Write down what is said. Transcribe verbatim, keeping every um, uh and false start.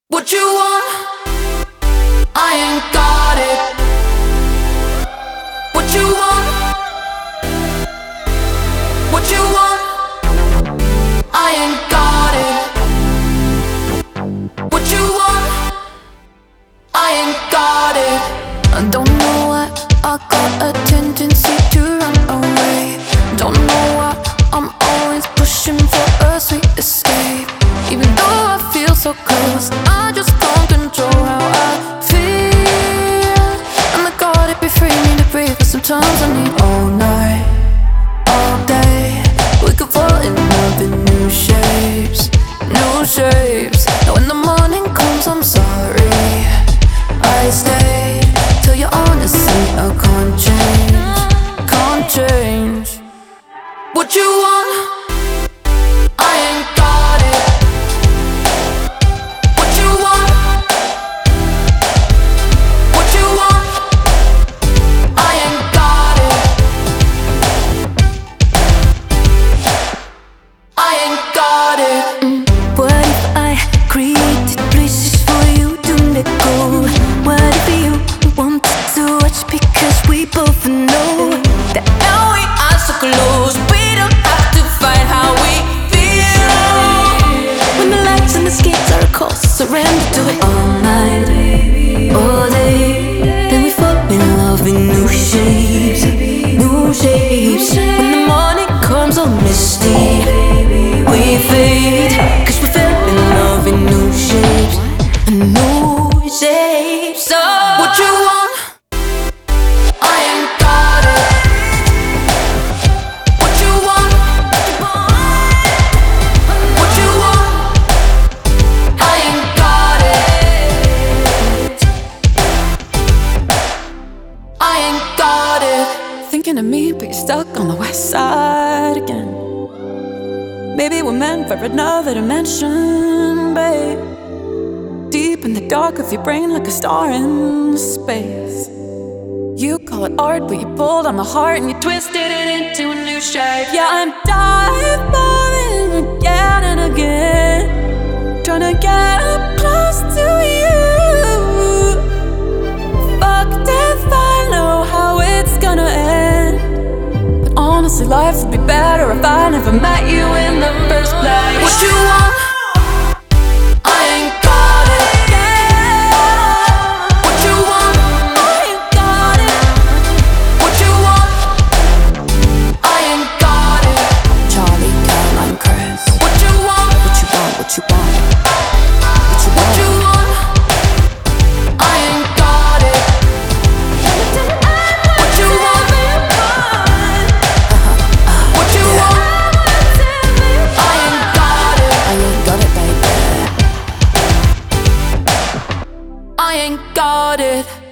What you want? I ain't got it. What you want? What you want? I ain't got it. What you want? I ain't got it. I don't know why I got a tendency to run away. Don't know why I'm always pushing for a sweet escape. Even though I feel so close, I just can't control how I feel. And I gotta be free, need to breathe, but sometimes I need all night, all day. We could fall in love in new shapes, new shapes. Now when the morning comes, I'm sorry I stayed till you're honestly I can't change, can't change. What you want? I ain't got it. What you want? What you want? I ain't got it. I ain't got it. Mm. What if I created places for you to let go? What if you wanted to watch because we both know that now we are so close, we don't have to fight how we feel. When the lights and the skates are cold, surrender to it all night, all day. Then we fall in love in new shapes, new shapes. When the morning comes all misty, we fade, cause we fell in love in new shapes, new shapes. So What you want? I ain't got it. What you want? What you want? I ain't got it. I ain't got it. thinking of me, but you're stuck on the west side again. Maybe we're meant for another dimension, babe. Deep in the dark of your brain, like a star in space. You call it art, but you pulled on my heart and you twisted it into a new shape. Yeah, I'm diving again and again, trying to get up close to you. Fucked if I know how it's gonna end. But honestly, life would be better if I never met you in the first place. What you want? I ain't got it. What you want? I ain't got it. What you want? I ain't got it. Charlie, Caroline, Chris. What you want? What you want? What you want? What you What want? you want? I ain't got it. What you want? What you want? I ain't got it. I ain't got it, baby. I ain't got it.